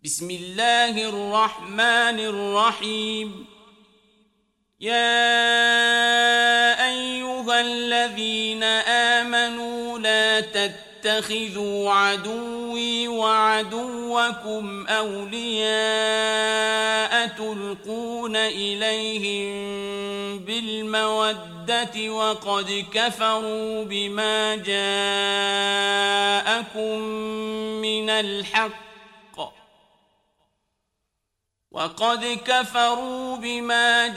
بسم الله الرحمن الرحيم. يا أيها الذين آمنوا لا تتخذوا عدوي وعدوكم أولياء تلقون إليهم بالمودة وقد كفروا بما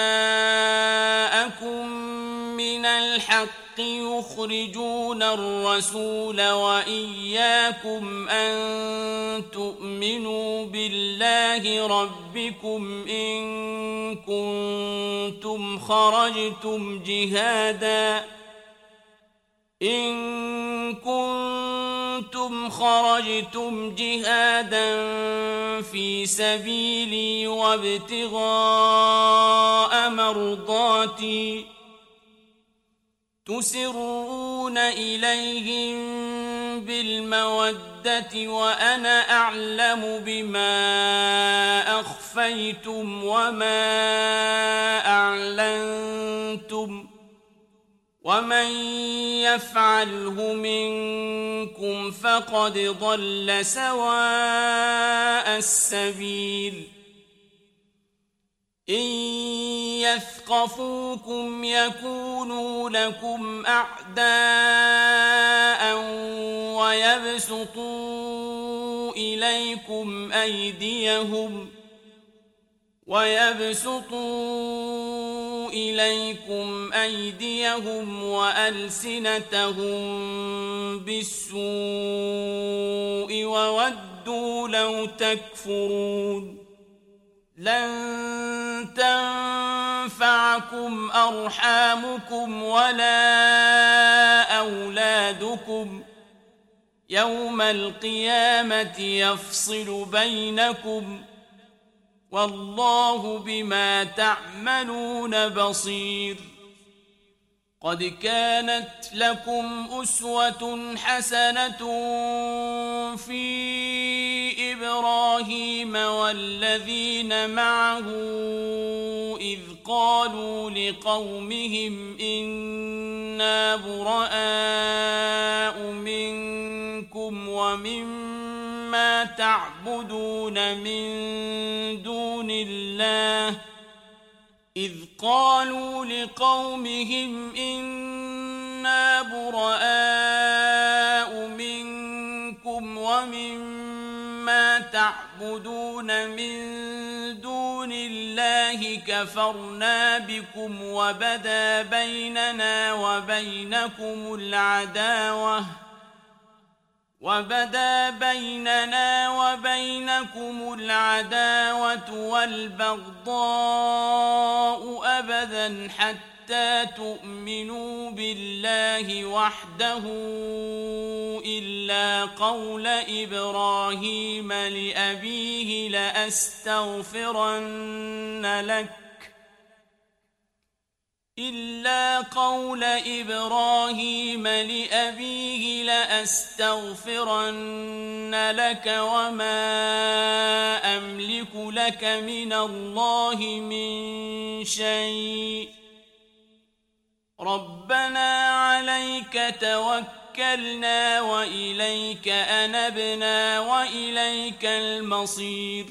جاءكم من الحق يخرجون الرسول وإياكم أن تؤمنوا بالله ربكم إن كنتم خرجتم جهادا في سبيلي وابتغاء مرضاتي تسرون إليهم بالمودة وأنا أعلم بما أخفيتم وما أعلنتم ومن يفعله منكم فقد ضل سواء السبيل. إن يثقفوكم يكونوا لكم أعداء ويبسطوا إليكم أيديهم وألسنتهم بالسوء وودوا لو تكفرون. لن تنفعكم أرحامكم ولا أولادكم يوم القيامة يفصل بينكم والله بما تعملون بصير. قد كانت لكم أسوة حسنة في إبراهيم والذين معه إذ قالوا لقومهم إنا براء منكم ومما تعبدون من دون الله كفرنا بكم وبدا بيننا وبينكم العداوة والبغضاء أبدا حتى تؤمنوا بالله وحده إلا قول إبراهيم لأبيه لأستغفرن لك وما أملك لك من الله من شيء ربنا عليك توكلنا وإليك أنبنا وإليك المصير.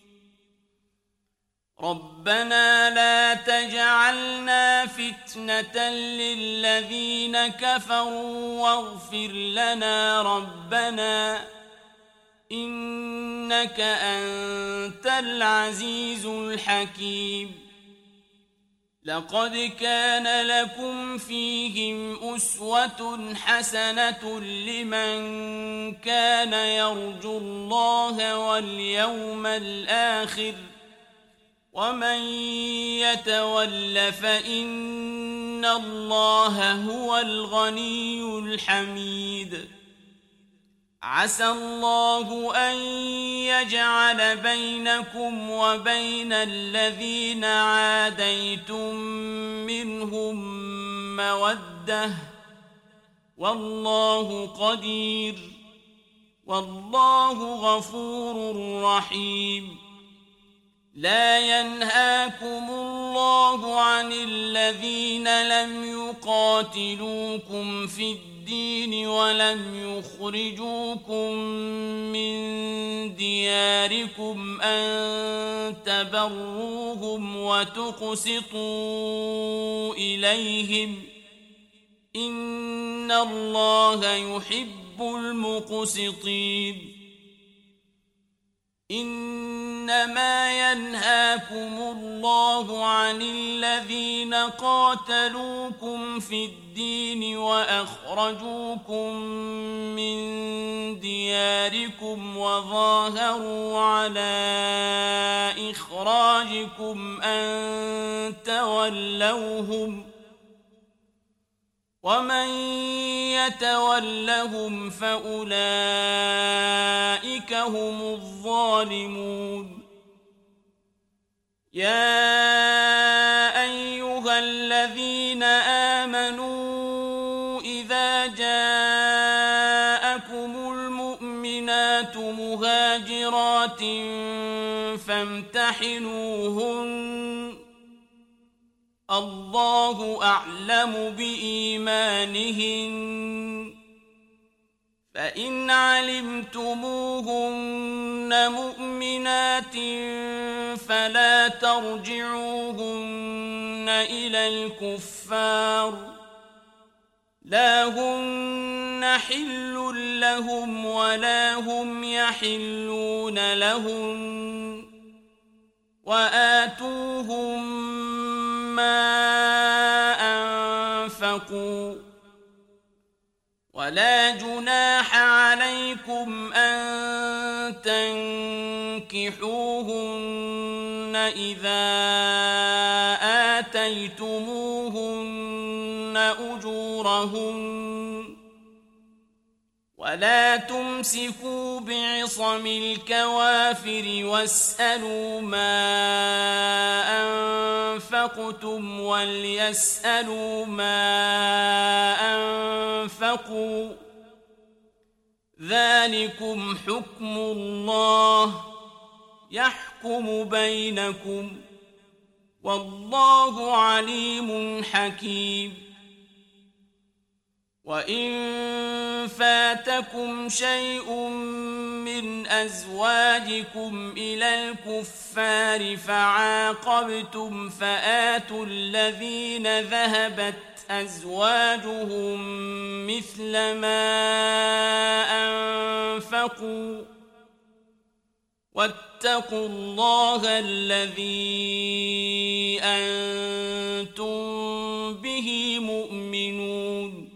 ربنا لا تجعلنا فتنة للذين كفروا واغفر لنا ربنا إنك أنت العزيز الحكيم. لقد كان لكم فيهم أسوة حسنة لمن كان يرجو الله واليوم الآخر ومن يتول فإن الله هو الغني الحميد. عسى الله أن يجعل بينكم وبين الذين عاديتم منهم مودة والله قدير والله غفور رحيم. لا ينهاكم الله عن الذين لم يقاتلوكم في الدين ولم يخرجوكم من دياركم أن تبروهم وتقسطوا إليهم إن الله يحب المقسطين. إنما ينهاكم الله عن الذين قاتلوكم في الدين وأخرجوكم من دياركم وظاهروا على إخراجكم أن تولوهم ومن يتولهم فأولئك هم الظالمون. يا أيها الذين آمنوا إذا جاءكم المؤمنات مهاجرات فامتحنوهن الله أعلم بإيمانهن فإن علمتموهن مؤمنات فلا ترجعوهن إلى الكفار لا هن حل لهم ولا هم يحلون لهم وآتوهم ما أنفقوا ولا جناح عليكم أن تنكحوهن إذا آتيتموهن أجورهن ولا تمسكوا بعصم الكوافر واسألوا ما أنفقتم وليسألوا ما أنفقوا ذلكم حكم الله يحكم بينكم والله عليم حكيم. وإن فاتكم شيء من أزواجكم إلى الكفار فعاقبتم فآتوا الذين ذهبت أزواجهم مثل ما أنفقوا واتقوا الله الذي أنتم به مؤمنون.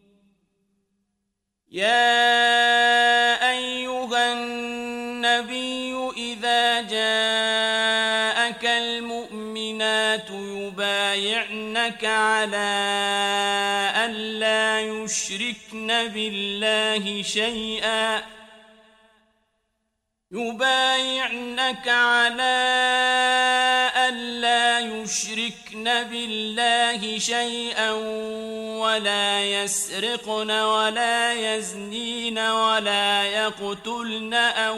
يا أيها النبي إذا جاءك المؤمنات يبايعنك على أن لا يشركن بالله شيئا ولا يسرقن ولا يزنين ولا يقتلن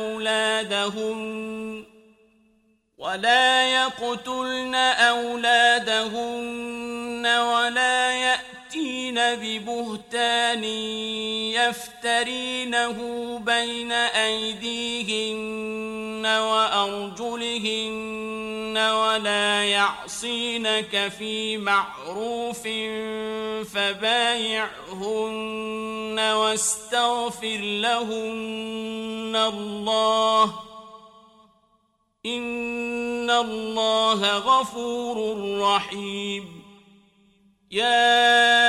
أولادهن ولا يأتين ببهتان يفترينه بين أيديهن وأرجلهن ولا يعصينك في معروف فبايعهن واستغفر لهن الله إن الله غفور رحيم. يا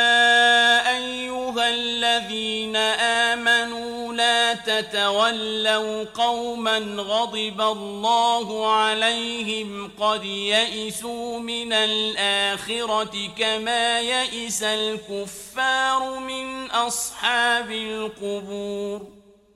أيها الذين آمنوا لا تتولوا قوما غضب الله عليهم قد يئسوا من الآخرة كما يئس الكفار من أصحاب القبور.